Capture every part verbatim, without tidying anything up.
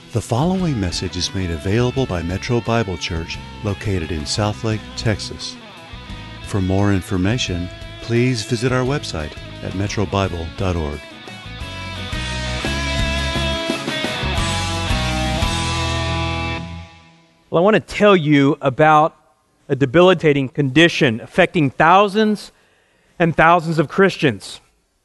The following message is made available by Metro Bible Church, located in Southlake, Texas. For more information, please visit our website at metro bible dot org. Well, I want to tell you about a debilitating condition affecting thousands and thousands of Christians.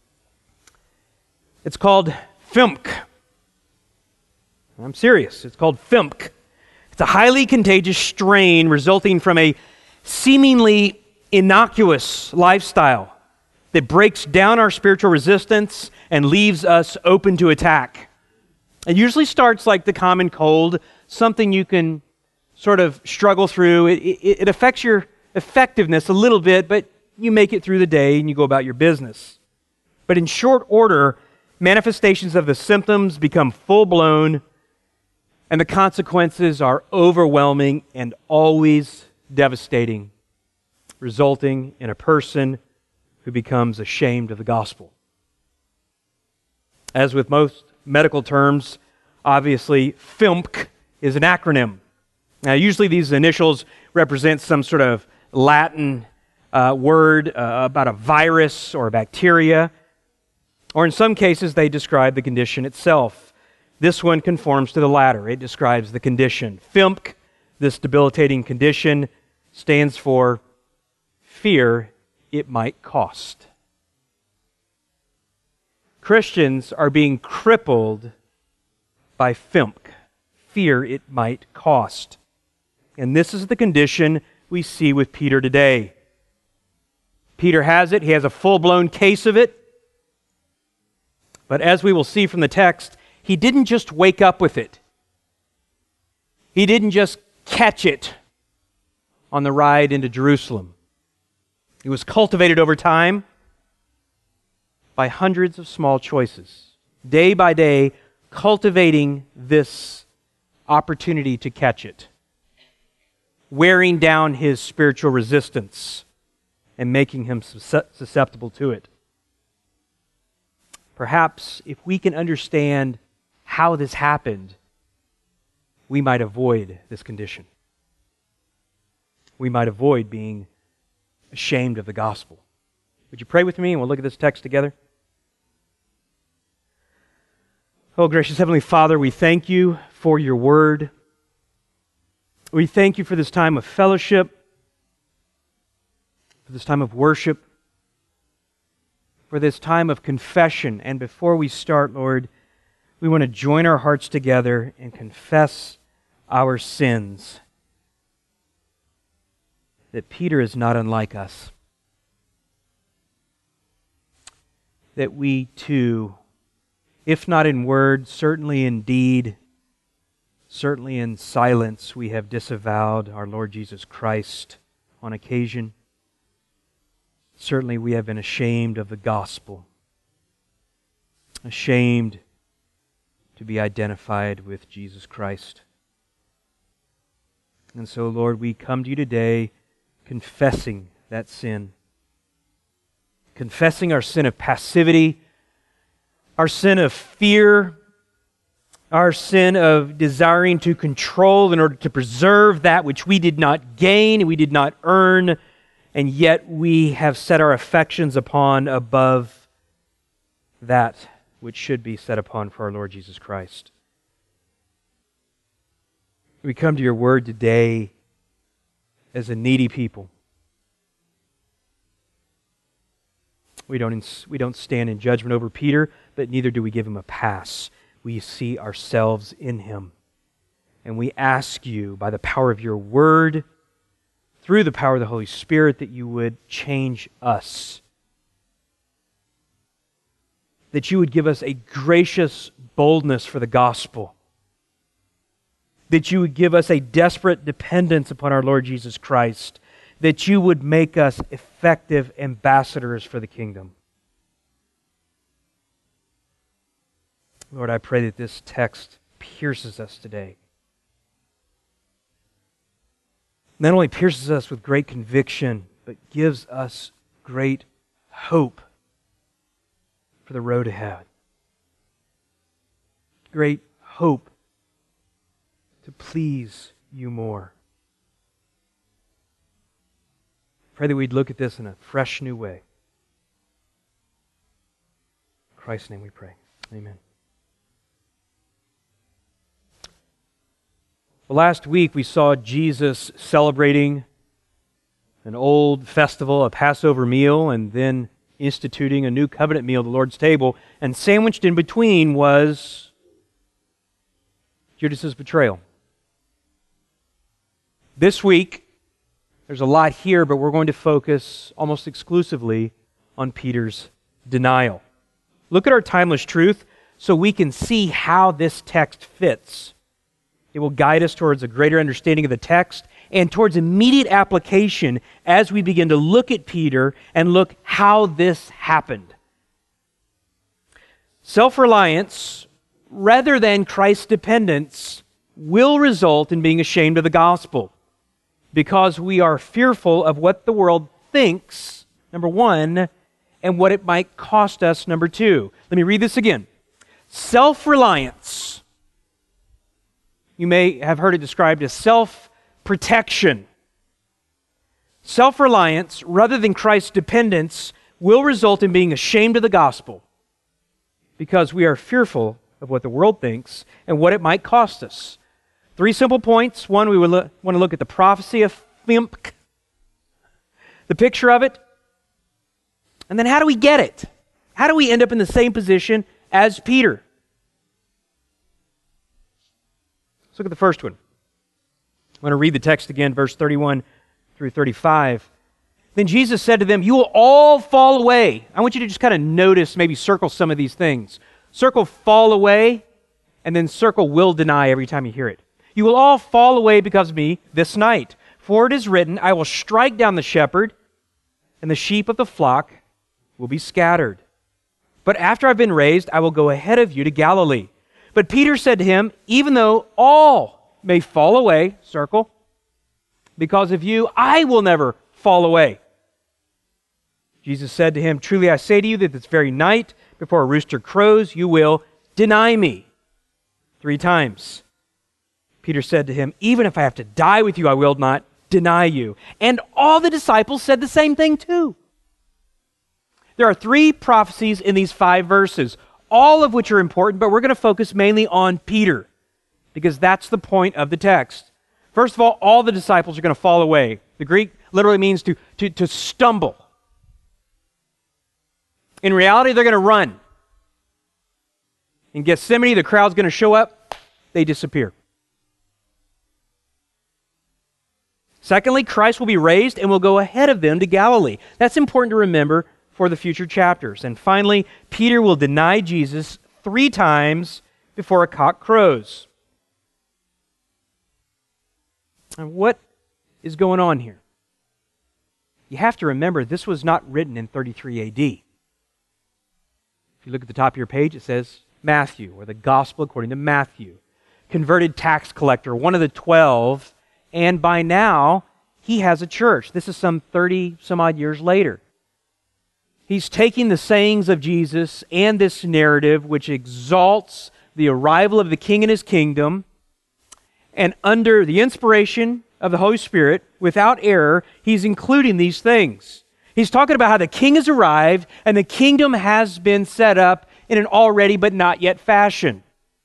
It's called F I M C. I'm serious. It's called F I M C. It's a highly contagious strain resulting from a seemingly innocuous lifestyle that breaks down our spiritual resistance and leaves us open to attack. It usually starts like the common cold, something you can sort of struggle through. It, it, it affects your effectiveness a little bit, but you make it through the day and you go about your business. But in short order, manifestations of the symptoms become full-blown, and the consequences are overwhelming and always devastating, resulting in a person who becomes ashamed of the gospel. As with most medical terms, obviously, F I M C is an acronym. Now, usually these initials represent some sort of Latin uh, word uh, about a virus or a bacteria, or in some cases they describe the condition itself. This one conforms to the latter. It describes the condition. F I M C, this debilitating condition, stands for fear it might cost. Christians are being crippled by F I M C, fear it might cost. And this is the condition we see with Peter today. Peter has it. He has a full-blown case of it. But as we will see from the text, he didn't just wake up with it. He didn't just catch it on the ride into Jerusalem. It was cultivated over time by hundreds of small choices, day by day, cultivating this opportunity to catch it, wearing down his spiritual resistance and making him susceptible to it. Perhaps if we can understand how this happened, we might avoid this condition. We might avoid being ashamed of the gospel. Would you pray with me and we'll look at this text together? Oh, gracious Heavenly Father, we thank you for your word. We thank you for this time of fellowship, for this time of worship, for this time of confession. And before we start, Lord, we want to join our hearts together and confess our sins. That Peter is not unlike us. That we too, if not in word, certainly in deed, certainly in silence, we have disavowed our Lord Jesus Christ on occasion. Certainly we have been ashamed of the gospel. Ashamed to be identified with Jesus Christ. And so, Lord, we come to you today confessing that sin. Confessing our sin of passivity, our sin of fear, our sin of desiring to control in order to preserve that which we did not gain, we did not earn, and yet we have set our affections upon above that which should be set upon for our Lord Jesus Christ. We come to your word today as a needy people. We don't, we don't stand in judgment over Peter, but neither do we give him a pass. We see ourselves in him. And we ask you, by the power of your word, through the power of the Holy Spirit, that you would change us. That you would give us a gracious boldness for the gospel. That you would give us a desperate dependence upon our Lord Jesus Christ. That you would make us effective ambassadors for the kingdom. Lord, I pray that this text pierces us today. Not only pierces us with great conviction, but gives us great hope for the road ahead. Great hope to please you more. Pray that we'd look at this in a fresh new way. In Christ's name we pray. Amen. Well, last week we saw Jesus celebrating an old festival, a Passover meal, and then instituting a new covenant meal, the Lord's table. And sandwiched in between was Judas' betrayal. This week, there's a lot here, but we're going to focus almost exclusively on Peter's denial. Look at our timeless truth so we can see how this text fits. It will guide us towards a greater understanding of the text and towards immediate application as we begin to look at Peter and look how this happened. Self-reliance, rather than Christ's dependence, will result in being ashamed of the gospel because we are fearful of what the world thinks, number one, and what it might cost us, number two. Let me read this again. Self-reliance. You may have heard it described as self-protection. Self-reliance, rather than Christ's dependence, will result in being ashamed of the gospel because we are fearful of what the world thinks and what it might cost us. Three simple points. One, we would lo- want to look at the prophecy of Fimk, the picture of it, and then how do we get it? How do we end up in the same position as Peter? Let's look at the first one. I want to read the text again, verse thirty-one through thirty-five. Then Jesus said to them, "You will all fall away." I want you to just kind of notice, maybe circle some of these things. Circle fall away, and then circle will deny every time you hear it. You will all fall away because of me this night. For it is written, I will strike down the shepherd, and the sheep of the flock will be scattered. But after I've been raised, I will go ahead of you to Galilee. But Peter said to him, even though all may fall away, circle, because of you, I will never fall away. Jesus said to him, truly I say to you that this very night, before a rooster crows, you will deny me three times. Peter said to him, even if I have to die with you, I will not deny you. And all the disciples said the same thing too. There are three prophecies in these five verses, all of which are important, but we're going to focus mainly on Peter, because that's the point of the text. First of all, all the disciples are going to fall away. The Greek literally means to, to, to stumble. In reality, they're going to run. In Gethsemane, the crowd's going to show up, they disappear. Secondly, Christ will be raised and will go ahead of them to Galilee. That's important to remember for the future chapters. And finally, Peter will deny Jesus three times before a cock crows. And what is going on here? You have to remember this was not written in thirty-three A D. If you look at the top of your page, it says Matthew, or the Gospel according to Matthew. Converted tax collector, one of the twelve, and by now he has a church. This is some thirty some odd years later. He's taking the sayings of Jesus and this narrative which exalts the arrival of the King and His kingdom, and under the inspiration of the Holy Spirit, without error, he's including these things. He's talking about how the King has arrived and the kingdom has been set up in an already but not yet fashion.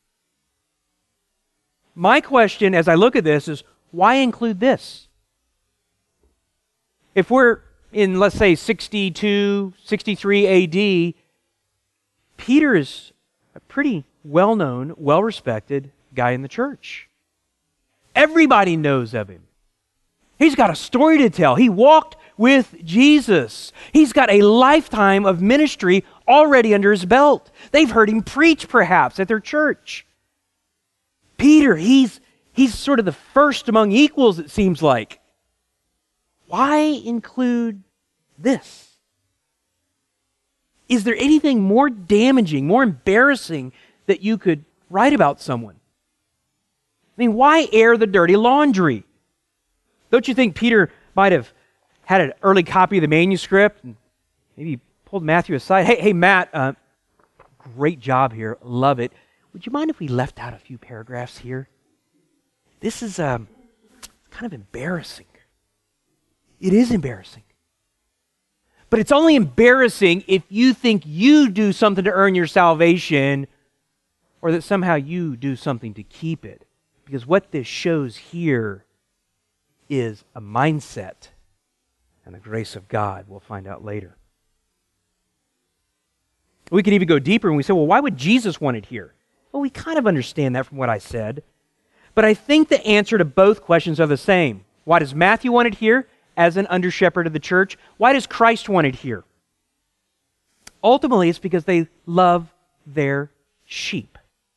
My question as I look at this is, why include this? If we're in, let's say, sixty-two, sixty-three A D, Peter is a pretty well-known, well-respected guy in the church. Everybody knows of him. He's got a story to tell. He walked with Jesus. He's got a lifetime of ministry already under his belt. They've heard him preach, perhaps, at their church. Peter, he's, he's sort of the first among equals, it seems like. Why include this? Is there anything more damaging, more embarrassing that you could write about someone? I mean, why air the dirty laundry? Don't you think Peter might have had an early copy of the manuscript and maybe pulled Matthew aside? Hey, hey, Matt, uh, great job here. Love it. Would you mind if we left out a few paragraphs here? this is um, kind of embarrassing. It is embarrassing. But it's only embarrassing if you think you do something to earn your salvation or that somehow you do something to keep it. Because what this shows here is a mindset and the grace of God. We'll find out later. We could even go deeper and we say, well, why would Jesus want it here? Well, we kind of understand that from what I said. But I think the answer to both questions are the same. Why does Matthew want it here as an under-shepherd of the church? Why does Christ want it here? Ultimately, it's because they love their sheep.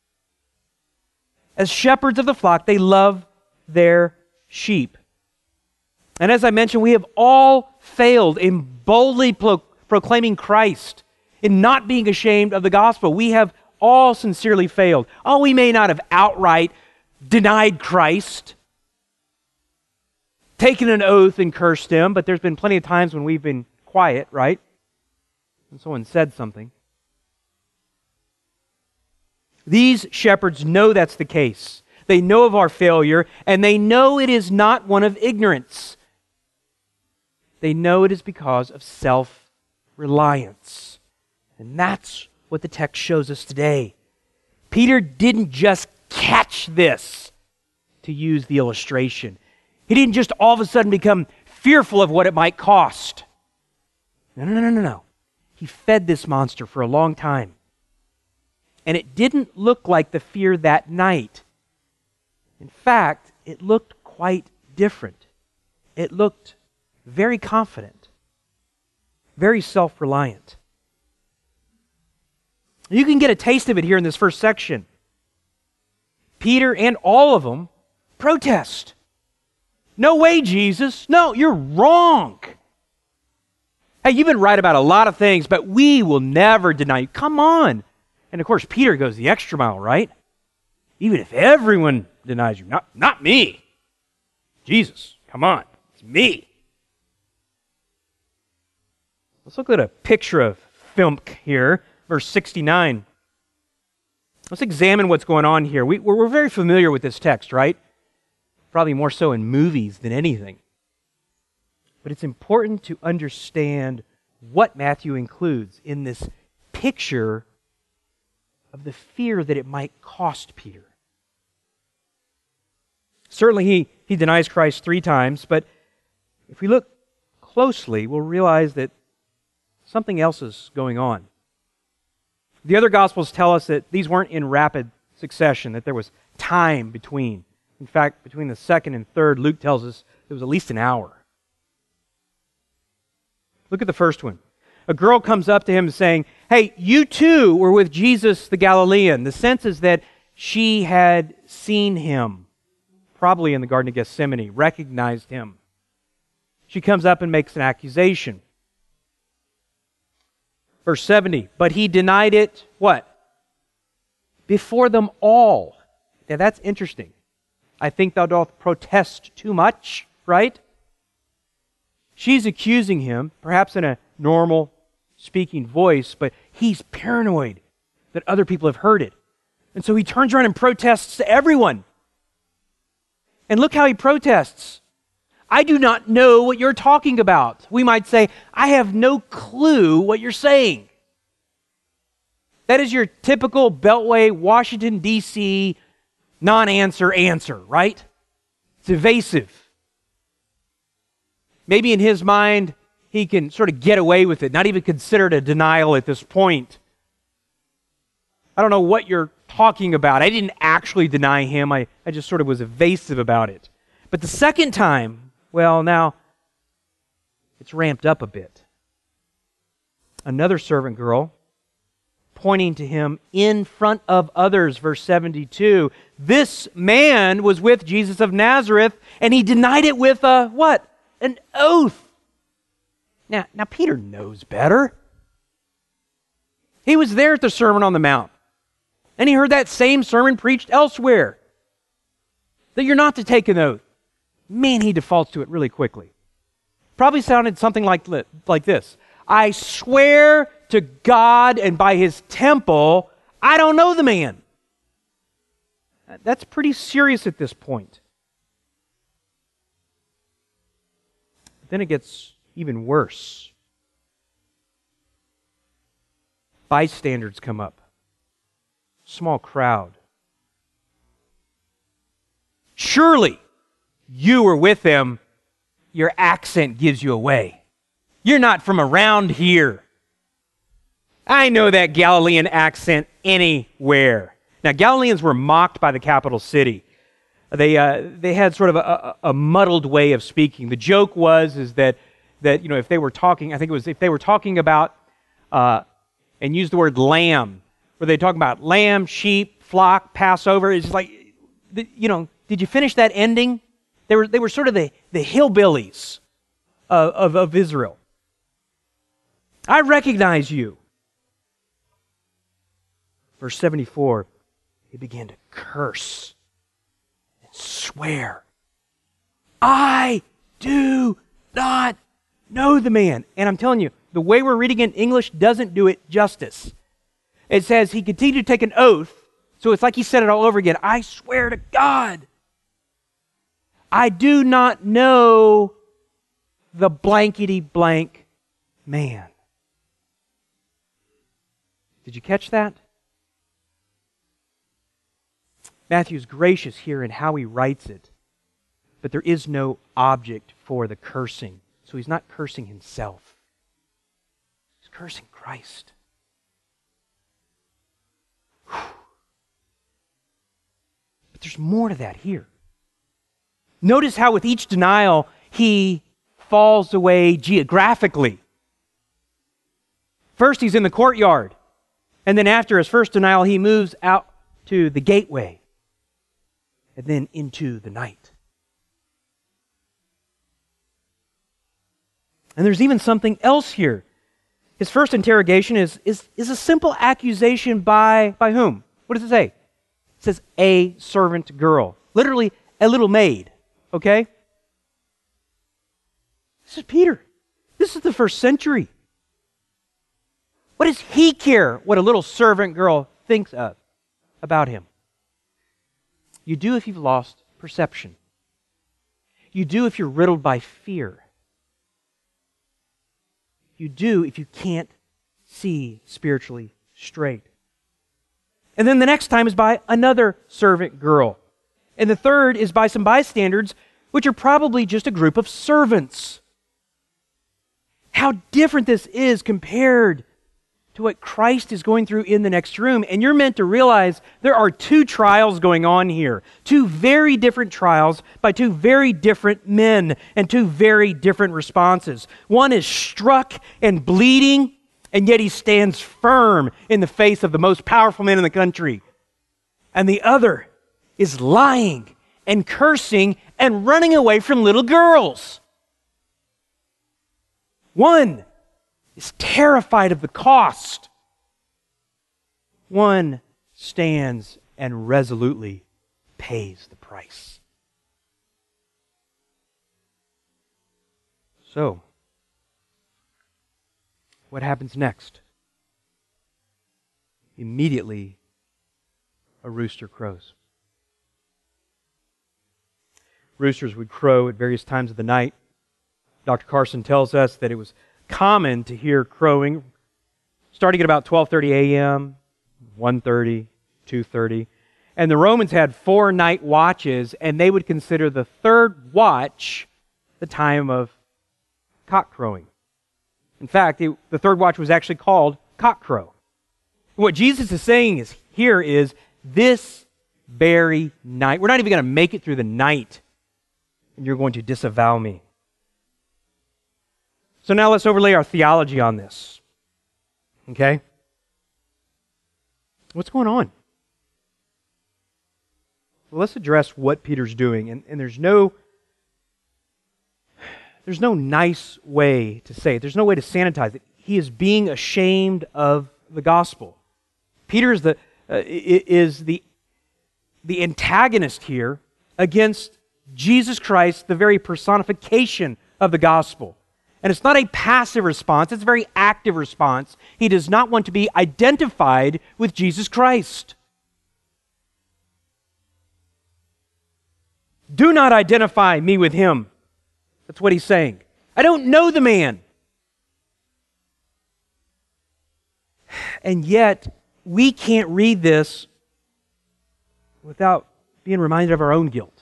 As shepherds of the flock, they love their sheep. And as I mentioned, we have all failed in boldly pro- proclaiming Christ, in not being ashamed of the gospel. We have all sincerely failed. Oh, we may not have outright denied Christ, taken an oath and cursed him, but there's been plenty of times when we've been quiet, right? When someone said something. These shepherds know that's the case. They know of our failure, and they know it is not one of ignorance. They know it is because of self-reliance. And that's what the text shows us today. Peter didn't just catch this, to use the illustration. He didn't just all of a sudden become fearful of what it might cost. No, no, no, no, no. He fed this monster for a long time. And it didn't look like the fear that night. In fact, it looked quite different. It looked very confident, very self-reliant. You can get a taste of it here in this first section. Peter and all of them protest. No way, Jesus. No, you're wrong. Hey, you've been right about a lot of things, but we will never deny you. Come on. And of course, Peter goes the extra mile, right? Even if everyone denies you. Not, not me. Jesus, come on. It's me. Let's look at a picture of Filmk here, verse sixty-nine. Let's examine what's going on here. We, we're, we're very familiar with this text, right? Probably more so in movies than anything. But it's important to understand what Matthew includes in this picture of the fear that it might cost Peter. Certainly he, he denies Christ three times, but if we look closely, we'll realize that something else is going on. The other Gospels tell us that these weren't in rapid succession, that there was time between. In fact, between the second and third, Luke tells us it was at least an hour. Look at the first one. A girl comes up to him saying, hey, you too were with Jesus the Galilean. The sense is that she had seen him, probably in the Garden of Gethsemane, recognized him. She comes up and makes an accusation. Verse seventy, but he denied it, what? Before them all. Now that's interesting. I think thou doth protest too much, right? She's accusing him, perhaps in a normal speaking voice, but he's paranoid that other people have heard it. And so he turns around and protests to everyone. And look how he protests. I do not know what you're talking about. We might say, I have no clue what you're saying. That is your typical Beltway, Washington, D C non-answer answer, right? It's evasive. Maybe in his mind, he can sort of get away with it, not even consider it a denial at this point. I don't know what you're talking about. I didn't actually deny him. I, I just sort of was evasive about it. But the second time, well, now it's ramped up a bit. Another servant girl, pointing to him in front of others, verse seventy-two. This man was with Jesus of Nazareth, and he denied it with a, what? An oath. Now, now Peter knows better. He was there at the Sermon on the Mount, and he heard that same sermon preached elsewhere, that you're not to take an oath. Man, he defaults to it really quickly. Probably sounded something like, like this. I swear to God and by his temple, I don't know the man. That's pretty serious at this point. Then it gets even worse. Bystanders come up. Small crowd. Surely you were with them. Your accent gives you away. You're not from around here. I know that Galilean accent anywhere. Now, Galileans were mocked by the capital city. They uh, they had sort of a, a, a muddled way of speaking. The joke was is that that you know if they were talking, I think it was if they were talking about uh, and used the word lamb, were they talking about lamb, sheep, flock, Passover? It's like, you know, did you finish that ending? They were they were sort of the the hillbillies of, of, of Israel. I recognize you. Verse seventy-four, he began to curse and swear. I do not know the man. And I'm telling you, the way we're reading in English doesn't do it justice. It says he continued to take an oath, so it's like he said it all over again. I swear to God, I do not know the blankety blank man. Did you catch that? Matthew's gracious here in how he writes it, but there is no object for the cursing. So he's not cursing himself. He's cursing Christ. Whew. But there's more to that here. Notice how with each denial, he falls away geographically. First, he's in the courtyard. And then after his first denial, he moves out to the gateway. And then into the night. And there's even something else here. His first interrogation is, is, is a simple accusation by, by whom? What does it say? It says, a servant girl. Literally, a little maid. Okay? This is Peter. This is the first century. What does he care what a little servant girl thinks of about him? You do if you've lost perception. You do if you're riddled by fear. You do if you can't see spiritually straight. And then the next time is by another servant girl. And the third is by some bystanders, which are probably just a group of servants. How different this is compared to what Christ is going through in the next room. And you're meant to realize there are two trials going on here. Two very different trials by two very different men and two very different responses. One is struck and bleeding, and yet he stands firm in the face of the most powerful man in the country. And the other is lying and cursing and running away from little girls. One is terrified of the cost. One stands and resolutely pays the price. So, what happens next? Immediately, a rooster crows. Roosters would crow at various times of the night. Doctor Carson tells us that it was common to hear crowing starting at about twelve thirty a.m., one thirty, two thirty. And the Romans had four night watches, and they would consider the third watch the time of cock crowing. In fact, it, the third watch was actually called cock crow. What Jesus is saying is here is this very night. We're not even going to make it through the night, and you're going to disavow me. So now let's overlay our theology on this. Okay? What's going on? Well, let's address what Peter's doing. And, and there's no there's no nice way to say it. There's no way to sanitize it. He is being ashamed of the gospel. Peter is the uh, is the the antagonist here against Jesus Christ, the very personification of the gospel. And it's not a passive response, it's a very active response. He does not want to be identified with Jesus Christ. Do not identify me with him. That's what he's saying. I don't know the man. And yet, we can't read this without being reminded of our own guilt.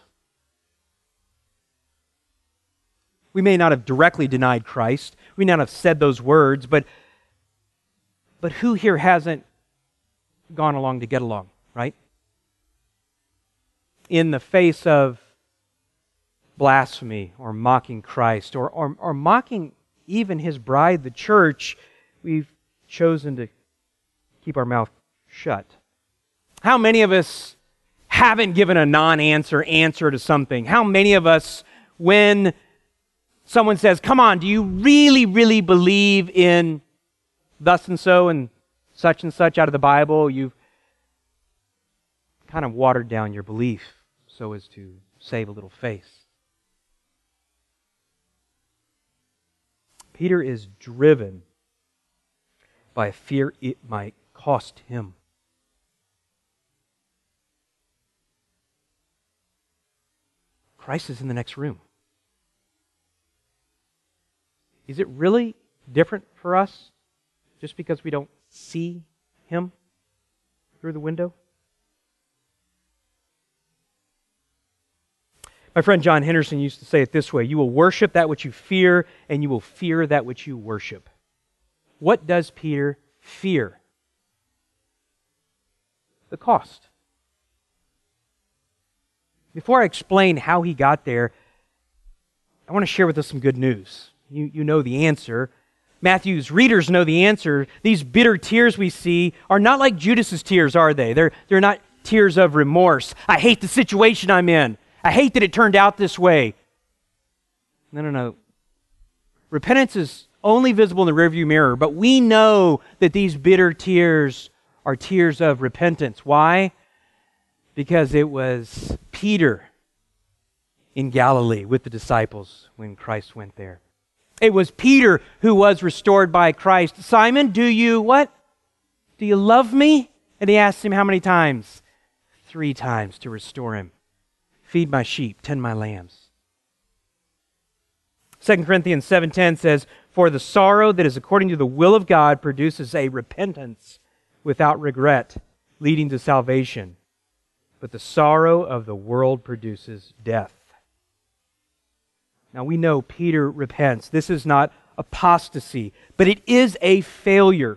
We may not have directly denied Christ. We may not have said those words, but, but who here hasn't gone along to get along, right? In the face of blasphemy or mocking Christ or, or, or mocking even His bride, the church, we've chosen to keep our mouth shut. How many of us haven't given a non-answer answer to something? How many of us, when someone says, come on, do you really, really believe in thus and so and such and such out of the Bible, you've kind of watered down your belief so as to save a little face? Peter is driven by a fear it might cost him. Christ is in the next room. Is it really different for us just because we don't see Him through the window? My friend John Henderson used to say it this way: you will worship that which you fear, and you will fear that which you worship. What does Peter fear? The cost. Before I explain how he got there, I want to share with us some good news. You, you know the answer. Matthew's readers know the answer. These bitter tears we see are not like Judas's tears, are they? They're, they're not tears of remorse. I hate the situation I'm in. I hate that it turned out this way. No, no, no. Repentance is only visible in the rearview mirror, but we know that these bitter tears are tears of repentance. Why? Because it was Peter in Galilee with the disciples when Christ went there. It was Peter who was restored by Christ. Simon, do you what? Do you love me? And he asked him how many times? Three times to restore him. Feed my sheep, tend my lambs. Second Corinthians seven ten says, for the sorrow that is according to the will of God produces a repentance without regret, leading to salvation. But the sorrow of the world produces death. Now we know Peter repents. This is not apostasy, but it is a failure.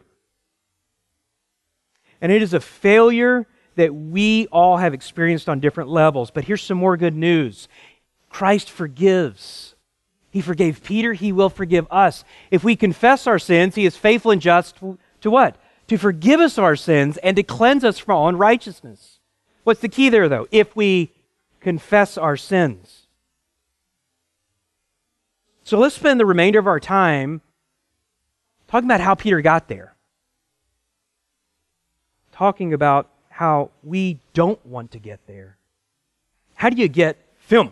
And it is a failure that we all have experienced on different levels. But here's some more good news. Christ forgives. He forgave Peter. He will forgive us. If we confess our sins, He is faithful and just to, to what? To forgive us our sins and to cleanse us from all unrighteousness. What's the key there, though? If we confess our sins. So let's spend the remainder of our time talking about how Peter got there. Talking about how we don't want to get there. How do you get Fimk?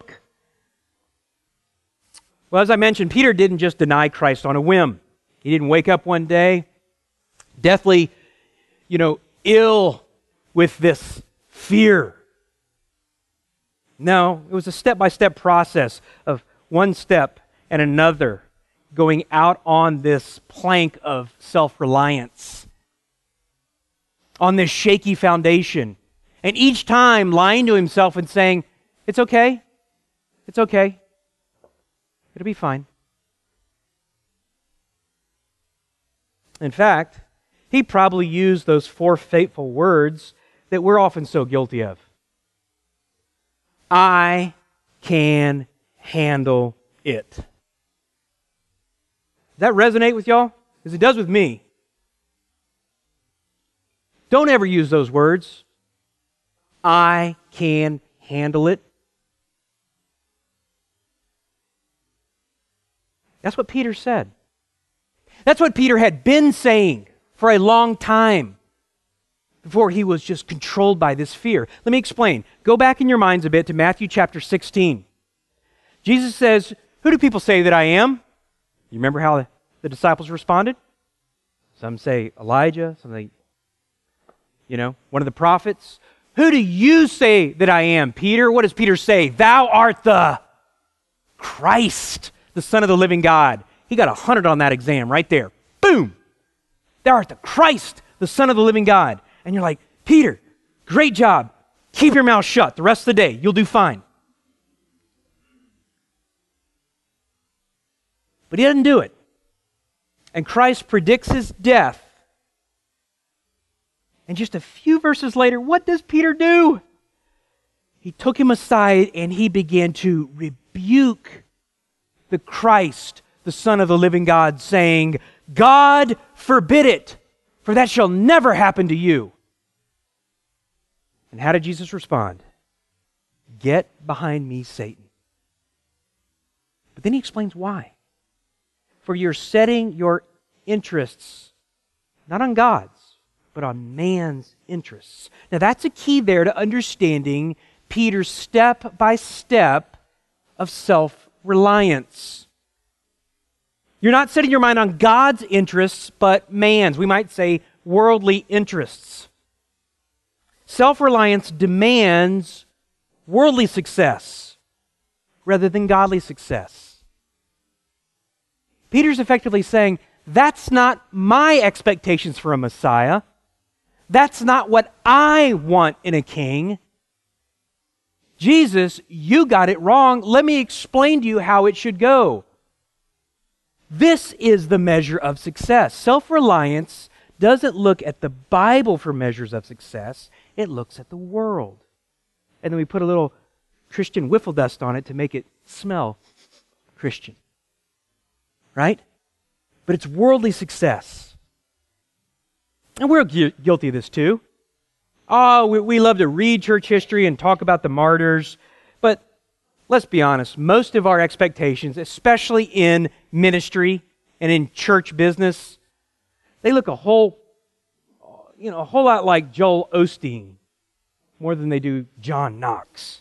Well, as I mentioned, Peter didn't just deny Christ on a whim. He didn't wake up one day, deathly, you know, ill with this fear. No, it was a step-by-step process of one step and another going out on this plank of self-reliance, on this shaky foundation, and each time lying to himself and saying, it's okay, it's okay, it'll be fine. In fact, he probably used those four fateful words that we're often so guilty of. I can handle it. Does that resonate with y'all? Because it does with me. Don't ever use those words. I can handle it. That's what Peter said. That's what Peter had been saying for a long time before he was just controlled by this fear. Let me explain. Go back in your minds a bit to Matthew chapter sixteen. Jesus says, who do people say that I am? You remember how the disciples responded? Some say Elijah, some say, you know, one of the prophets. Who do you say that I am, Peter? What does Peter say? Thou art the Christ, the Son of the living God. He got a hundred on that exam right there. Boom! Thou art the Christ, the Son of the living God. And you're like, Peter, great job. Keep your mouth shut the rest of the day. You'll do fine. But he doesn't do it. And Christ predicts his death. And just a few verses later, what does Peter do? He took him aside and he began to rebuke the Christ, the Son of the living God, saying, God forbid it, for that shall never happen to you. And how did Jesus respond? Get behind me, Satan. But then he explains why. For you're setting your interests not on God's, but on man's interests. Now that's a key there to understanding Peter's step by step of self-reliance. You're not setting your mind on God's interests, but man's. We might say worldly interests. Self-reliance demands worldly success rather than godly success. Peter's effectively saying, that's not my expectations for a Messiah. That's not what I want in a king. Jesus, you got it wrong. Let me explain to you how it should go. This is the measure of success. Self-reliance doesn't look at the Bible for measures of success. It looks at the world. And then we put a little Christian wiffle dust on it to make it smell Christian. Right? But it's worldly success. And we're gu- guilty of this too. Oh, we, we love to read church history and talk about the martyrs. But let's be honest, most of our expectations, especially in ministry and in church business, they look a whole, you know, a whole lot like Joel Osteen more than they do John Knox.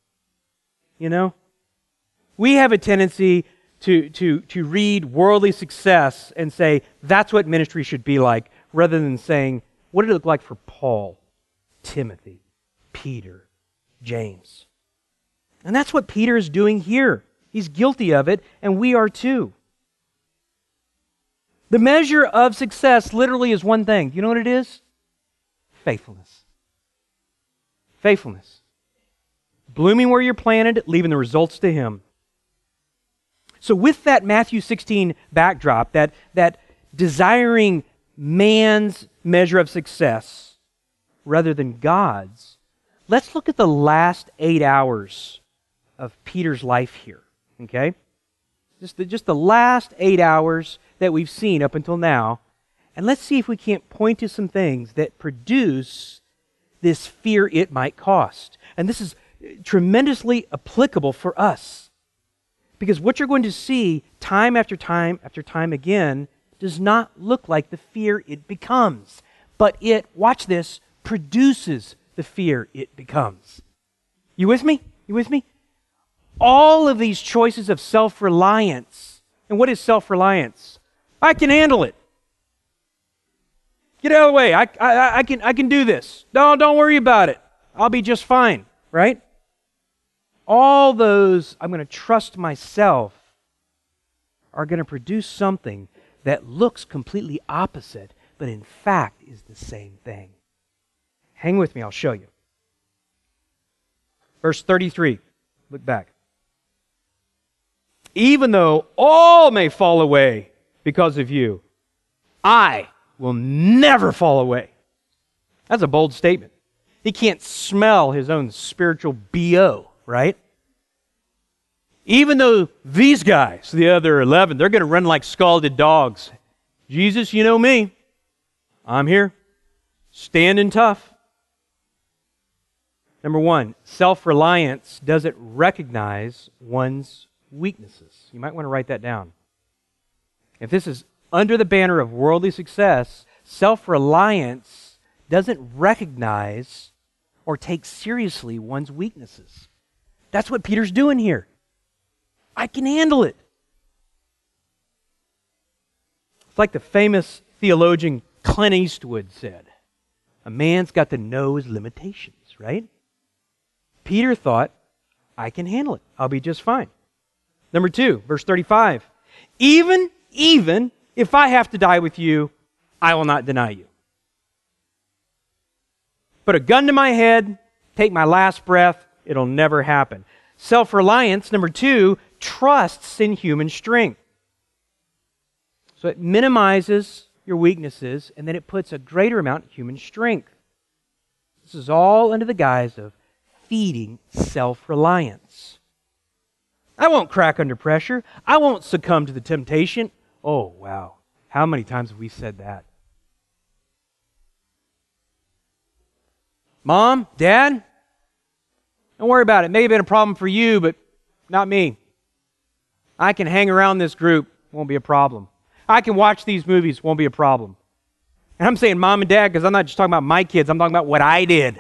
You know? We have a tendency to, to, to read worldly success and say, that's what ministry should be like, rather than saying, what did it look like for Paul, Timothy, Peter, James? And that's what Peter is doing here. He's guilty of it, and we are too. The measure of success literally is one thing. You know what it is? Faithfulness. Faithfulness. Blooming where you're planted, leaving the results to Him. So with that Matthew sixteen backdrop, that, that desiring man's measure of success rather than God's, let's look at the last eight hours of Peter's life here, okay? Just the, just the last eight hours that we've seen up until now, and let's see if we can't point to some things that produce this fear it might cost. And this is tremendously applicable for us, because what you're going to see time after time after time again does not look like the fear it becomes, but it, watch this, produces the fear it becomes. You with me? You with me? All of these choices of self-reliance. And what is self-reliance? I can handle it. Get out of the way. I, I, I, can, I can do this. No, don't worry about it. I'll be just fine, right? All those, I'm going to trust myself, are going to produce something that looks completely opposite, but in fact is the same thing. Hang with me, I'll show you. Verse thirty-three, look back. Even though all may fall away because of you, I will never fall away. That's a bold statement. He can't smell his own spiritual B O, right? Even though these guys, the other eleven, they're going to run like scalded dogs. Jesus, you know me. I'm here, standing tough. Number one, self-reliance doesn't recognize one's weaknesses. You might want to write that down. If this is under the banner of worldly success, self-reliance doesn't recognize or take seriously one's weaknesses. That's what Peter's doing here. I can handle it. It's like the famous theologian Clint Eastwood said, a man's got to know his limitations, right? Peter thought, I can handle it. I'll be just fine. Number two, verse thirty-five. Even, even if I have to die with you, I will not deny you. Put a gun to my head, take my last breath, it'll never happen. Self-reliance, number two, trusts in human strength. So it minimizes your weaknesses, and then it puts a greater amount of human strength. This is all under the guise of feeding self-reliance. I won't crack under pressure. I won't succumb to the temptation. Oh, wow. How many times have we said that? Mom, Dad, don't worry about it. It may have been a problem for you, but not me. I can hang around this group. Won't be a problem. I can watch these movies. Won't be a problem. And I'm saying Mom and Dad because I'm not just talking about my kids. I'm talking about what I did.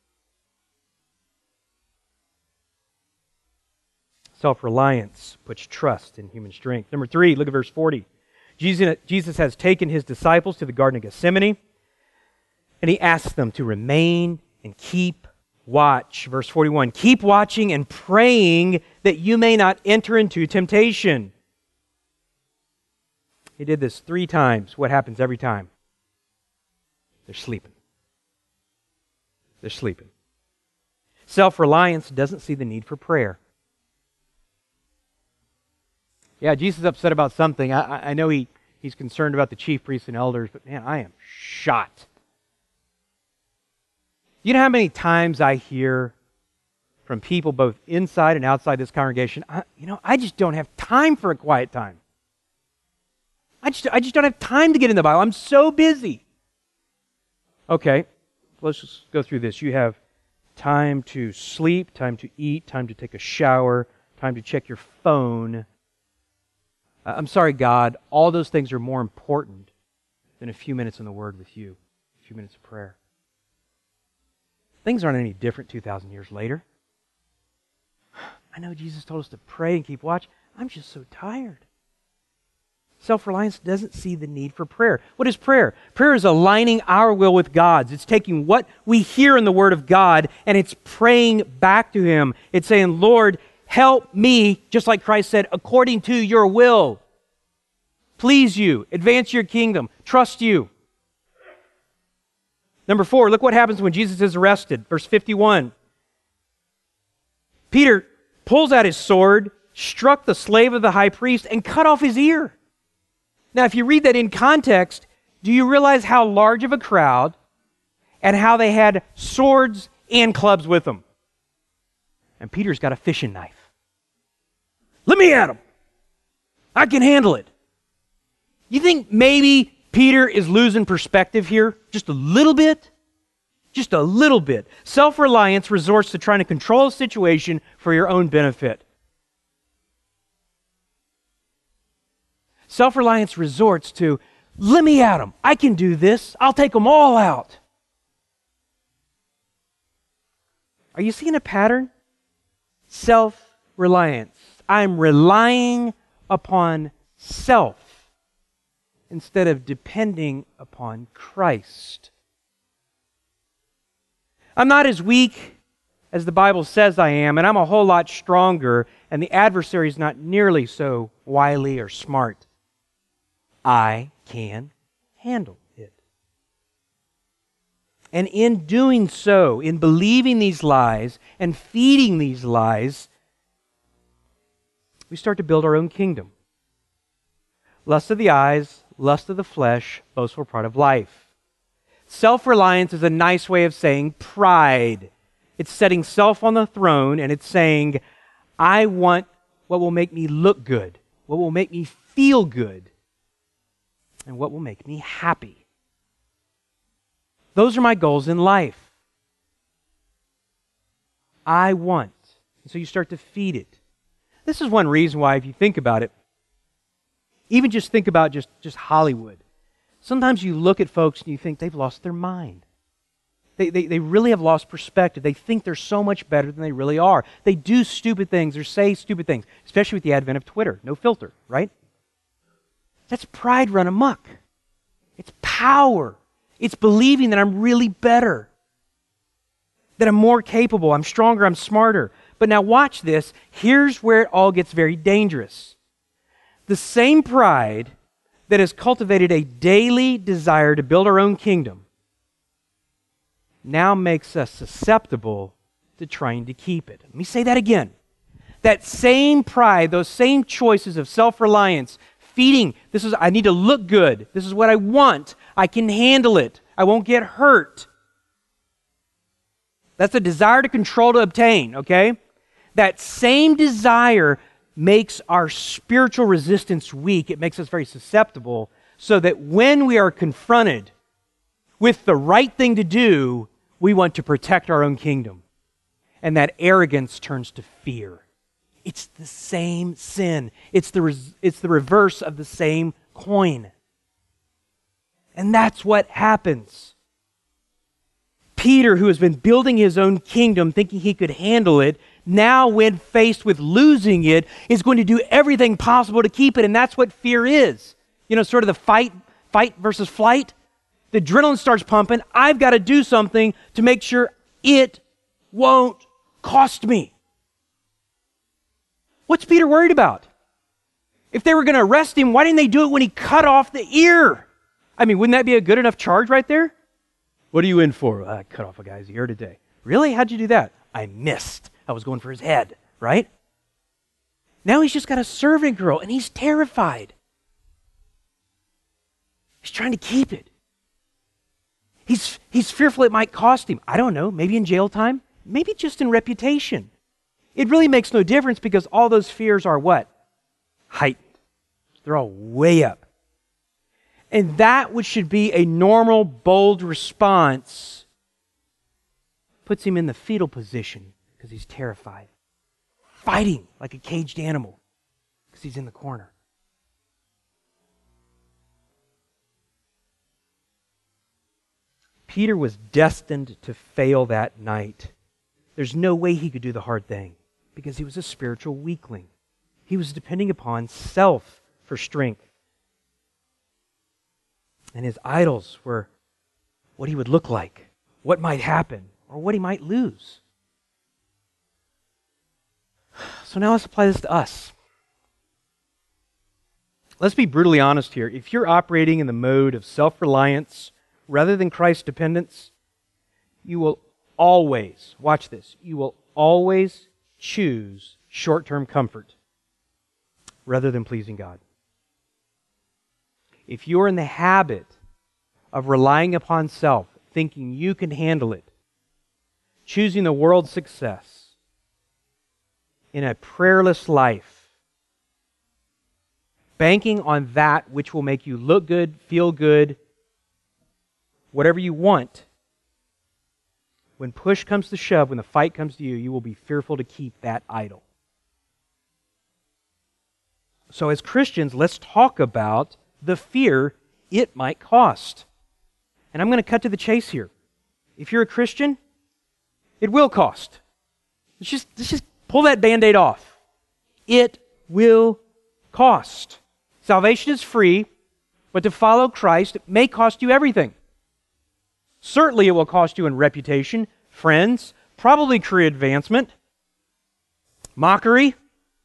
Self-reliance puts trust in human strength. Number three, look at verse forty. Jesus, Jesus has taken his disciples to the Garden of Gethsemane, and he asks them to remain and keep watch. Verse forty-one, keep watching and praying that you may not enter into temptation. He did this three times. What happens every time? They're sleeping. They're sleeping. Self-reliance doesn't see the need for prayer. Yeah, Jesus is upset about something. I, I know he, he's concerned about the chief priests and elders, but man, I am shot. You know how many times I hear from people both inside and outside this congregation, I, you know, I just don't have time for a quiet time. I just, I just don't have time to get in the Bible. I'm so busy. Okay, let's just go through this. You have time to sleep, time to eat, time to take a shower, time to check your phone. I'm sorry, God, all those things are more important than a few minutes in the Word with you, a few minutes of prayer. Things aren't any different two thousand years later. I know Jesus told us to pray and keep watch. I'm just so tired. Self-reliance doesn't see the need for prayer. What is prayer? Prayer is aligning our will with God's. It's taking what we hear in the Word of God and it's praying back to Him. It's saying, Lord, help me, just like Christ said, according to your will. Please you, advance your kingdom, trust you. Number four, look what happens when Jesus is arrested. Verse fifty-one. Peter pulls out his sword, struck the slave of the high priest, and cut off his ear. Now, if you read that in context, do you realize how large of a crowd and how they had swords and clubs with them? And Peter's got a fishing knife. Let me at him. I can handle it. You think maybe Peter is losing perspective here? Just a little bit? Just a little bit. Self-reliance resorts to trying to control a situation for your own benefit. Self-reliance resorts to, let me at them. I can do this. I'll take them all out. Are you seeing a pattern? Self-reliance. I'm relying upon self instead of depending upon Christ. I'm not as weak as the Bible says I am, and I'm a whole lot stronger, and the adversary is not nearly so wily or smart. I can handle it. And in doing so, in believing these lies and feeding these lies, we start to build our own kingdom. Lust of the eyes, lust of the flesh, boastful pride of life. Self-reliance is a nice way of saying pride. It's setting self on the throne, and it's saying, I want what will make me look good, what will make me feel good, and what will make me happy. Those are my goals in life. I want. And so you start to feed it. This is one reason why, if you think about it, even just think about just, just Hollywood. Sometimes you look at folks and you think they've lost their mind. They, they, they really have lost perspective. They think they're so much better than they really are. They do stupid things or say stupid things, especially with the advent of Twitter. No filter, right? That's pride run amok. It's power. It's believing that I'm really better, that I'm more capable, I'm stronger, I'm smarter. But now watch this. Here's where it all gets very dangerous. The same pride that has cultivated a daily desire to build our own kingdom now makes us susceptible to trying to keep it. Let me say that again. That same pride, those same choices of self-reliance, feeding, this is, I need to look good. This is what I want. I can handle it. I won't get hurt. That's a desire to control, to obtain, okay? That same desire makes our spiritual resistance weak. It makes us very susceptible, so that when we are confronted with the right thing to do, we want to protect our own kingdom. And that arrogance turns to fear. It's the same sin. It's the, res- it's the reverse of the same coin. And that's what happens. Peter, who has been building his own kingdom, thinking he could handle it, now when faced with losing it, is going to do everything possible to keep it. And that's what fear is. You know, sort of the fight, fight versus flight. The adrenaline starts pumping. I've got to do something to make sure it won't cost me. What's Peter worried about? If they were going to arrest him, why didn't they do it when he cut off the ear? I mean, wouldn't that be a good enough charge right there? What are you in for? I cut off a guy's ear today. Really? How'd you do that? I missed. I was going for his head, right? Now he's just got a servant girl and he's terrified. He's trying to keep it. He's, he's fearful it might cost him. I don't know, maybe in jail time, maybe just in reputation. It really makes no difference because all those fears are what? Heightened. They're all way up. And that which should be a normal, bold response puts him in the fetal position because he's terrified. Fighting like a caged animal because he's in the corner. Peter was destined to fail that night. There's no way he could do the hard thing because he was a spiritual weakling. He was depending upon self for strength. And his idols were what he would look like, what might happen, or what he might lose. So now let's apply this to us. Let's be brutally honest here. If you're operating in the mode of self-reliance rather than Christ dependence, you will always, watch this, you will always choose short-term comfort rather than pleasing God. If you're in the habit of relying upon self, thinking you can handle it, choosing the world's success in a prayerless life, banking on that which will make you look good, feel good, whatever you want, when push comes to shove, when the fight comes to you, you will be fearful to keep that idol. So as Christians, let's talk about the fear it might cost. And I'm going to cut to the chase here. If you're a Christian, it will cost. Let's just, let's just pull that Band-Aid off. It will cost. Salvation is free, but to follow Christ may cost you everything. Certainly it will cost you in reputation, friends, probably career advancement, mockery.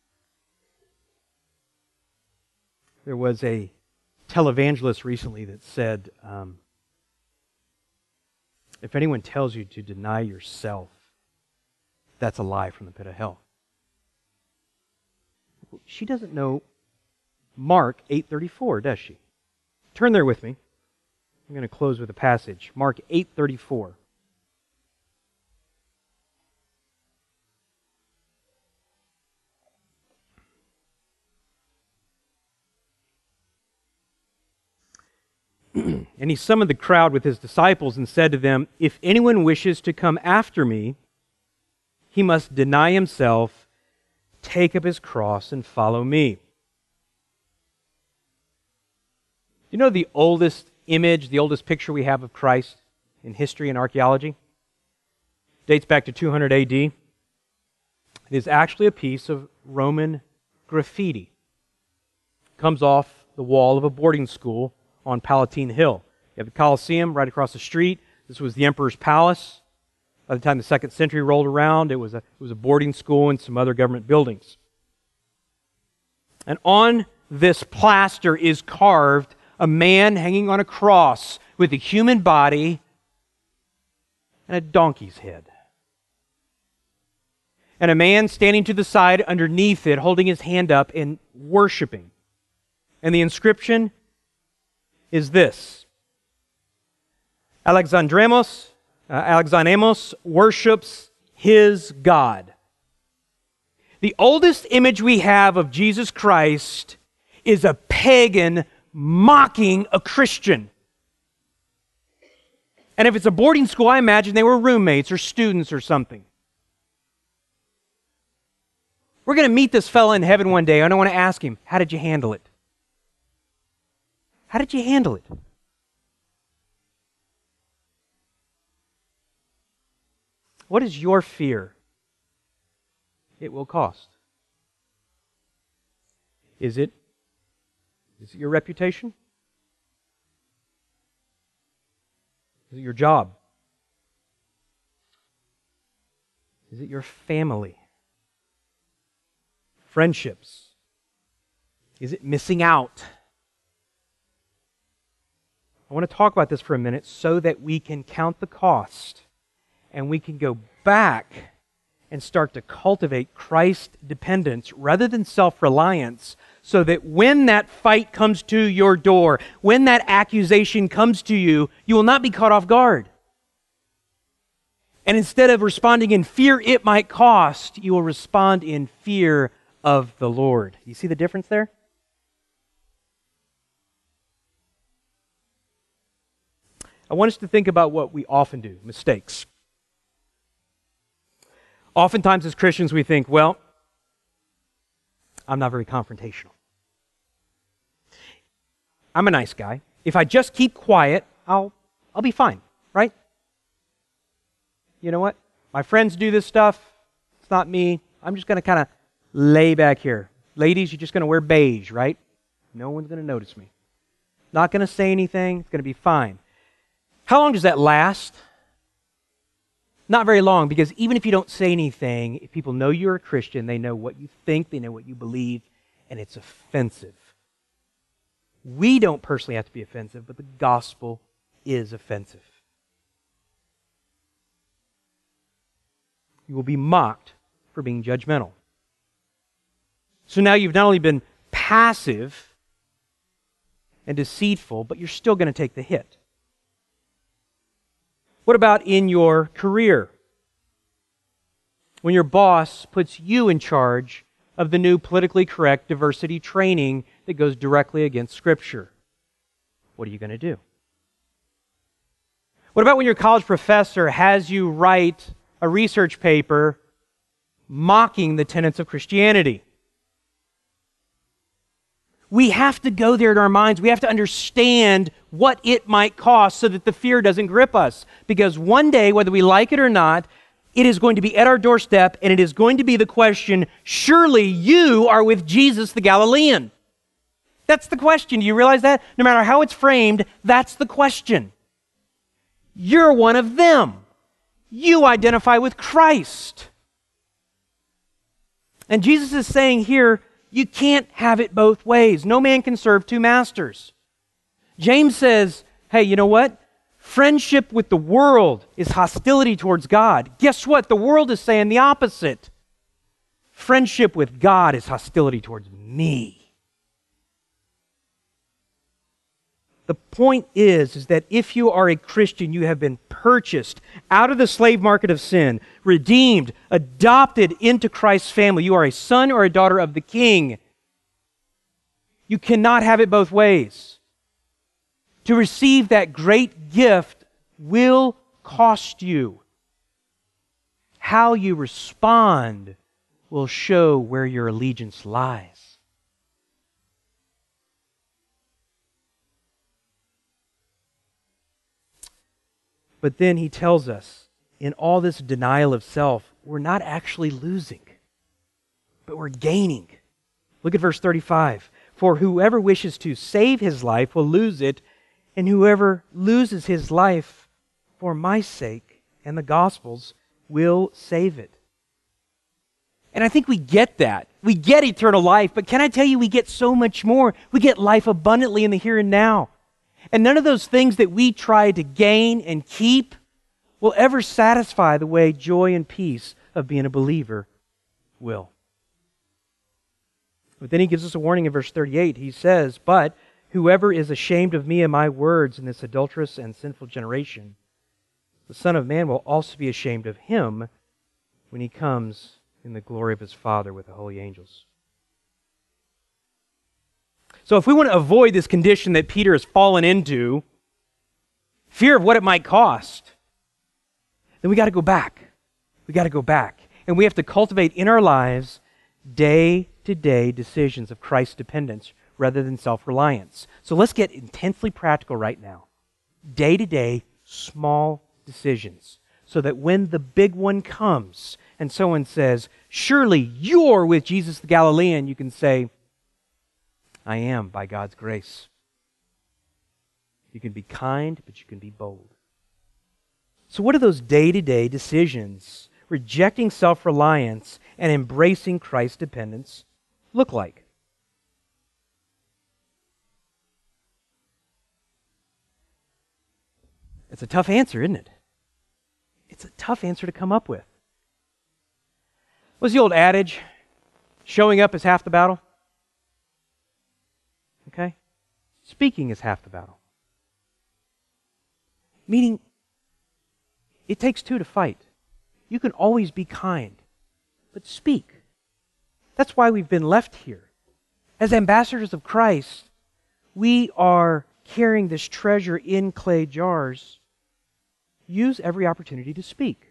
There was a televangelist recently that said, um, if anyone tells you to deny yourself, that's a lie from the pit of hell. She doesn't know Mark eight thirty-four, does she? Turn there with me. I'm going to close with a passage. Mark eight thirty-four. And he summoned the crowd with his disciples and said to them, if anyone wishes to come after me, he must deny himself, take up his cross, and follow me. You know the oldest image, the oldest picture we have of Christ in history and archaeology? Dates back to two hundred A D. It is actually a piece of Roman graffiti. It comes off the wall of a boarding school on Palatine Hill. You have the Colosseum right across the street. This was the emperor's palace. By the time the second century rolled around, it was a, it was a boarding school and some other government buildings. And on this plaster is carved a man hanging on a cross with a human body and a donkey's head. And a man standing to the side underneath it, holding his hand up and worshiping. And the inscription is this: Alexandremos, uh, Alexandremos worships his God. The oldest image we have of Jesus Christ is a pagan mocking a Christian. And if it's a boarding school, I imagine they were roommates or students or something. We're going to meet this fella in heaven one day, and I want to ask him, how did you handle it? How did you handle it? What is your fear it will cost? Is it, is it your reputation? Is it your job? Is it your family? Friendships? Is it missing out? I want to talk about this for a minute so that we can count the cost and we can go back and start to cultivate Christ dependence rather than self-reliance, so that when that fight comes to your door, when that accusation comes to you, you will not be caught off guard. And instead of responding in fear it might cost, you will respond in fear of the Lord. You see the difference there? I want us to think about what we often do, mistakes. Oftentimes as Christians we think, well, I'm not very confrontational. I'm a nice guy. If I just keep quiet, I'll I'll be fine, right? You know what? My friends do this stuff. It's not me. I'm just going to kind of lay back here. Ladies, you're just going to wear beige, right? No one's going to notice me. Not going to say anything. It's going to be fine. How long does that last? Not very long, because even if you don't say anything, if people know you're a Christian, they know what you think, they know what you believe, and it's offensive. We don't personally have to be offensive, but the gospel is offensive. You will be mocked for being judgmental. So now you've not only been passive and deceitful, but you're still going to take the hit. What about in your career? When your boss puts you in charge of the new politically correct diversity training that goes directly against Scripture, what are you going to do? What about when your college professor has you write a research paper mocking the tenets of Christianity? We have to go there in our minds. We have to understand what it might cost so that the fear doesn't grip us. Because one day, whether we like it or not, it is going to be at our doorstep, and it is going to be the question, surely you are with Jesus the Galilean. That's the question. Do you realize that? No matter how it's framed, that's the question. You're one of them. You identify with Christ. And Jesus is saying here, you can't have it both ways. No man can serve two masters. James says, hey, you know what? Friendship with the world is hostility towards God. Guess what? The world is saying the opposite. Friendship with God is hostility towards me. The point is, is that if you are a Christian, you have been purchased out of the slave market of sin, redeemed, adopted into Christ's family. You are a son or a daughter of the King. You cannot have it both ways. To receive that great gift will cost you. How you respond will show where your allegiance lies. But then he tells us, in all this denial of self, we're not actually losing, but we're gaining. Look at verse thirty-five. For whoever wishes to save his life will lose it, and whoever loses his life for my sake and the Gospels will save it. And I think we get that. We get eternal life, but can I tell you, we get so much more. We get life abundantly in the here and now. And none of those things that we try to gain and keep will ever satisfy the way joy and peace of being a believer will. But then he gives us a warning in verse thirty-eight. He says, "But whoever is ashamed of me and my words in this adulterous and sinful generation, the Son of Man will also be ashamed of him when he comes in the glory of his Father with the holy angels." So if we want to avoid this condition that Peter has fallen into, fear of what it might cost, then we got to go back. We got to go back. And we have to cultivate in our lives day-to-day decisions of Christ's dependence rather than self-reliance. So let's get intensely practical right now. Day-to-day, small decisions. So that when the big one comes and someone says, "Surely you're with Jesus the Galilean," you can say, "I am by God's grace." You can be kind, but you can be bold. So what are those day-to-day decisions, rejecting self-reliance and embracing Christ's dependence, look like? It's a tough answer, isn't it? It's a tough answer to come up with. What's the old adage? Showing up is half the battle. Okay? Speaking is half the battle. Meaning, it takes two to fight. You can always be kind, but speak. That's why we've been left here. As ambassadors of Christ, we are carrying this treasure in clay jars. Use every opportunity to speak.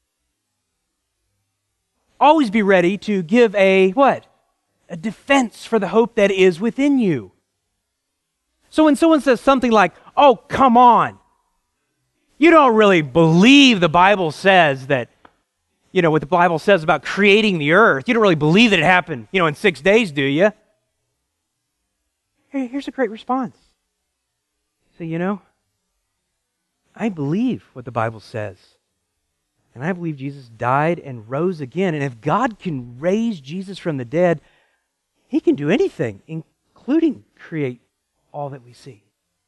Always be ready to give a, what? A defense for the hope that is within you. So when someone says something like, "Oh, come on, you don't really believe the Bible says that, you know, what the Bible says about creating the earth. You don't really believe that it happened, you know, in six days, do you?" Here, here's a great response. So, you know, I believe what the Bible says. And I believe Jesus died and rose again. And if God can raise Jesus from the dead, He can do anything, including create all that we see.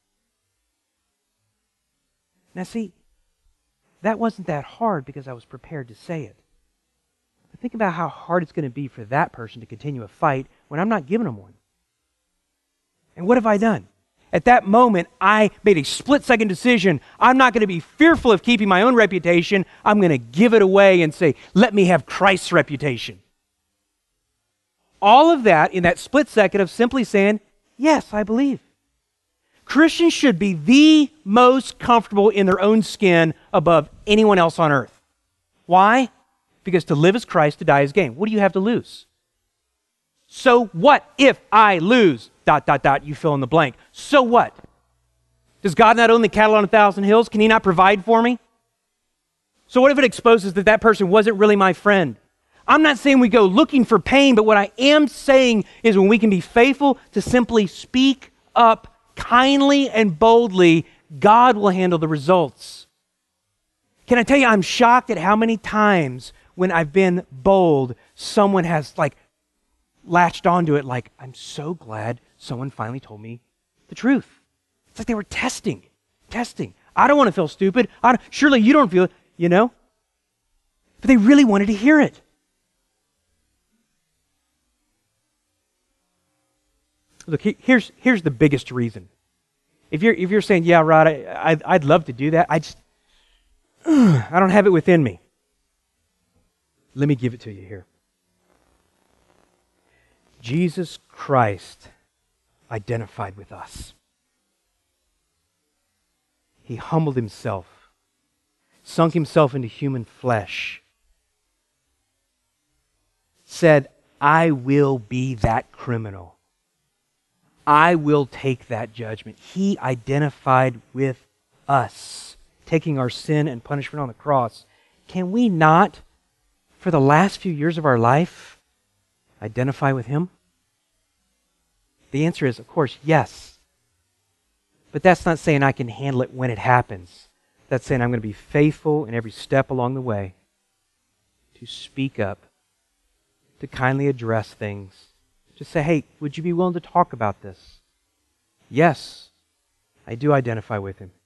Now see, that wasn't that hard because I was prepared to say it. But think about how hard it's going to be for that person to continue a fight when I'm not giving them one. And what have I done? At that moment, I made a split-second decision. I'm not going to be fearful of keeping my own reputation. I'm going to give it away and say, "Let me have Christ's reputation." All of that in that split second of simply saying, "Yes, I believe." Christians should be the most comfortable in their own skin above anyone else on earth. Why? Because to live is Christ, to die is gain. What do you have to lose? So what if I lose? Dot, dot, dot, you fill in the blank. So what? Does God not own the cattle on a thousand hills? Can He not provide for me? So what if it exposes that that person wasn't really my friend? I'm not saying we go looking for pain, but what I am saying is when we can be faithful to simply speak up kindly and boldly, God will handle the results. Can I tell you, I'm shocked at how many times when I've been bold, someone has like latched onto it like, "I'm so glad someone finally told me the truth." It's like they were testing, testing. I don't want to feel stupid. I don't, surely you don't feel it, you know? But they really wanted to hear it. Look, here's, here's the biggest reason. If you're, if you're saying, "Yeah, Rod, I, I, I'd love to do that, I just, I don't have it within me." Let me give it to you here. Jesus Christ identified with us. He humbled Himself, sunk Himself into human flesh, said, "I will be that criminal. I will take that judgment." He identified with us, taking our sin and punishment on the cross. Can we not, for the last few years of our life, identify with Him? The answer is, of course, yes. But that's not saying I can handle it when it happens. That's saying I'm going to be faithful in every step along the way to speak up, to kindly address things, to say, hey, would you be willing to talk about this? Yes, I do identify with him.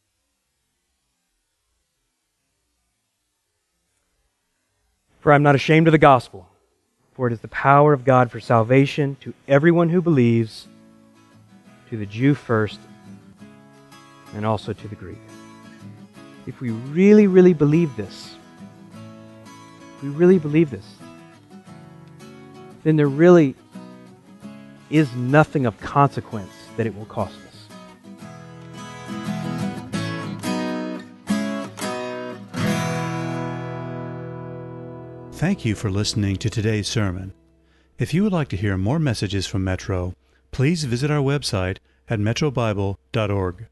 For I'm not ashamed of the gospel, for it is the power of God for salvation to everyone who believes, to the Jew first, and also to the Greek. If we really, really believe this, if we really believe this, then there really is nothing of consequence that it will cost us. Thank you for listening to today's sermon. If you would like to hear more messages from Metro, please visit our website at metro bible dot org.